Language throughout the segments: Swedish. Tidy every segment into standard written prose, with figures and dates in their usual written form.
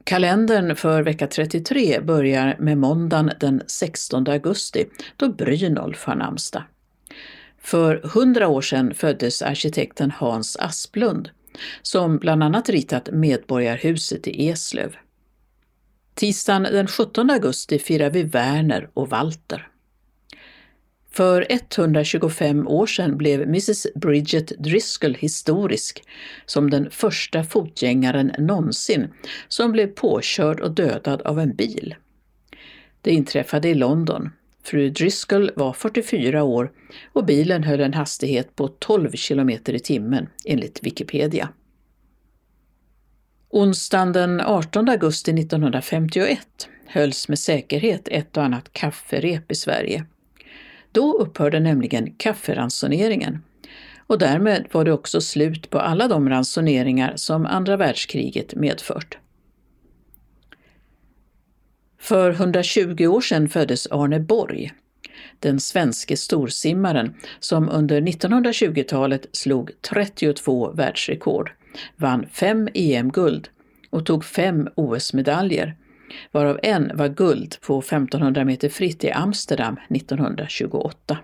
Kalendern för vecka 33 börjar med måndagen den 16 augusti då Brynolf har namnsdag. För 100 år sedan föddes arkitekten Hans Asplund som bland annat ritat Medborgarhuset i Eslöv. Tisdagen den 17 augusti firar vi Werner och Walter. För 125 år sedan blev Mrs. Bridget Driscoll historisk som den första fotgängaren någonsin som blev påkörd och dödad av en bil. Det inträffade i London. Fru Driscoll var 44 år och bilen höll en hastighet på 12 km i timmen enligt Wikipedia. Onsdagen den 18 augusti 1951 hölls med säkerhet ett och annat kafferep i Sverige. Då upphörde nämligen kafferansoneringen och därmed var det också slut på alla de ransoneringar som andra världskriget medfört. För 120 år sedan föddes Arne Borg, den svenske storsimmaren som under 1920-talet slog 32 världsrekord, vann 5 EM-guld och tog 5 OS-medaljer, varav en var guld på 1500 meter fritt i Amsterdam 1928.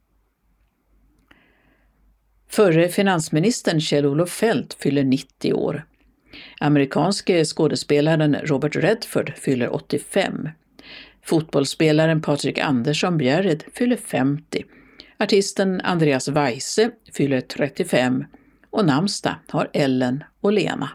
Förre finansministern Kjell-Olof Feldt fyller 90 år. Amerikanske skådespelaren Robert Redford fyller 85. Fotbollsspelaren Patrik Andersson Bjärred fyller 50. Artisten Andreas Weise fyller 35 och namnsdag har Ellen och Lena.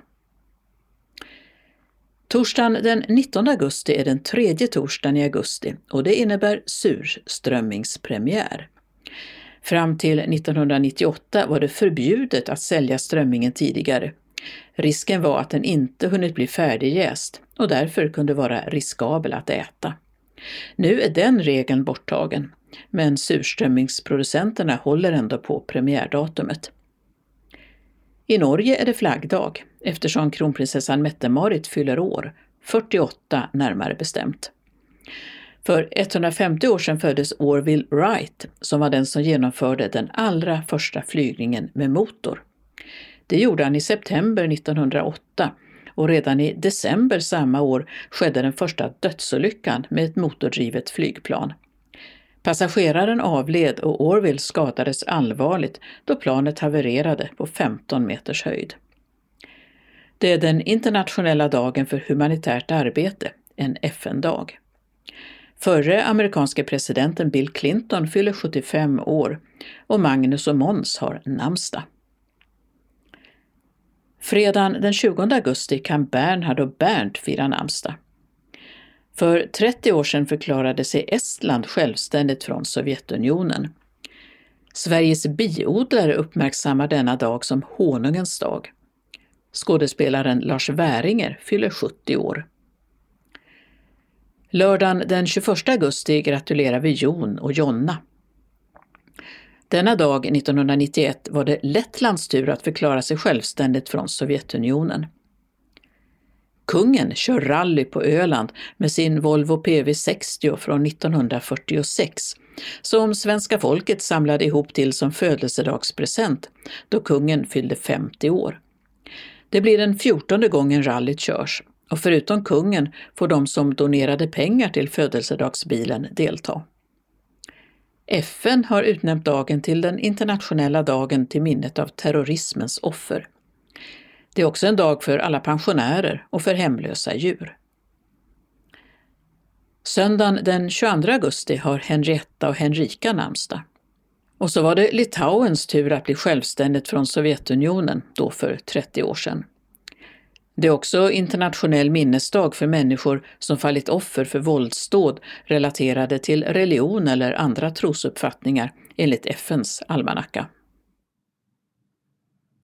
Torsdagen den 19 augusti är den tredje torsdagen i augusti och det innebär surströmmingspremiär. Fram till 1998 var det förbjudet att sälja strömmingen tidigare. Risken var att den inte hunnit bli färdigjäst och därför kunde vara riskabel att äta. Nu är den regeln borttagen, men surströmmingsproducenterna håller ändå på premiärdatumet. I Norge är det flaggdag eftersom kronprinsessan Mette-Marit fyller år, 48 närmare bestämt. För 150 år sedan föddes Orville Wright som var den som genomförde den allra första flygningen med motor. Det gjorde han i september 1908 och redan i december samma år skedde den första dödsolyckan med ett motordrivet flygplan. Passageraren avled och Orville skadades allvarligt då planet havererade på 15 meters höjd. Det är den internationella dagen för humanitärt arbete, en FN-dag. Förre amerikanske presidenten Bill Clinton fyller 75 år och Magnus och Måns har namnsdag. Fredagen den 20 augusti kan Bernhard och Bernt fira namnsdag. För 30 år sedan förklarade sig Estland självständigt från Sovjetunionen. Sveriges biodlare uppmärksammar denna dag som honungens dag. Skådespelaren Lars Wäringer fyller 70 år. Lördagen den 21 augusti gratulerar vi Jon och Jonna. Denna dag 1991 var det Lettlands tur att förklara sig självständigt från Sovjetunionen. Kungen kör rally på Öland med sin Volvo PV60 från 1946 som svenska folket samlade ihop till som födelsedagspresent då kungen fyllde 50 år. Det blir den 14:e gången rallyt körs och förutom kungen får de som donerade pengar till födelsedagsbilen delta. FN har utnämnt dagen till den internationella dagen till minnet av terrorismens offer. Det är också en dag för alla pensionärer och för hemlösa djur. Söndagen den 22 augusti har Henrietta och Henrika namnsdag. Och så var det Litauens tur att bli självständigt från Sovjetunionen då för 30 år sedan. Det är också internationell minnesdag för människor som fallit offer för våldsdåd relaterade till religion eller andra trosuppfattningar enligt FN:s almanacka.